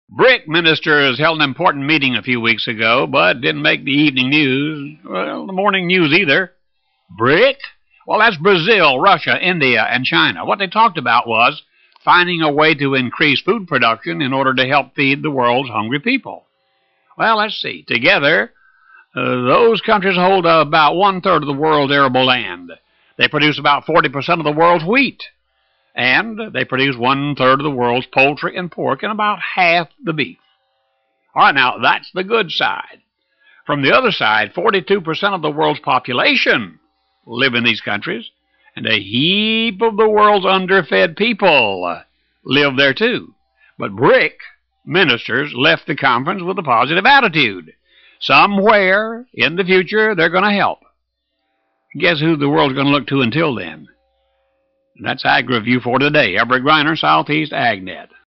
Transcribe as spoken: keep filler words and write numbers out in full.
BRIC ministers held an important meeting a few weeks ago, but didn't make the evening news, well, the morning news either. BRIC? Well, that's Brazil, Russia, India, and China. What they talked about was finding a way to increase food production in order to help feed the world's hungry people. Well, let's see. Together, uh, those countries hold uh, about one-third of the world's arable land. They produce about forty percent of the world's wheat. And they produce one-third of the world's poultry and pork and about half the beef. All right, now, that's the good side. From the other side, forty-two percent of the world's population live in these countries, and a heap of the world's underfed people live there too. But BRIC ministers left the conference with a positive attitude. Somewhere in the future, they're going to help. Guess who the world's going to look to until then? That's Ag Review for today. Everett Griner, Southeast AgNet.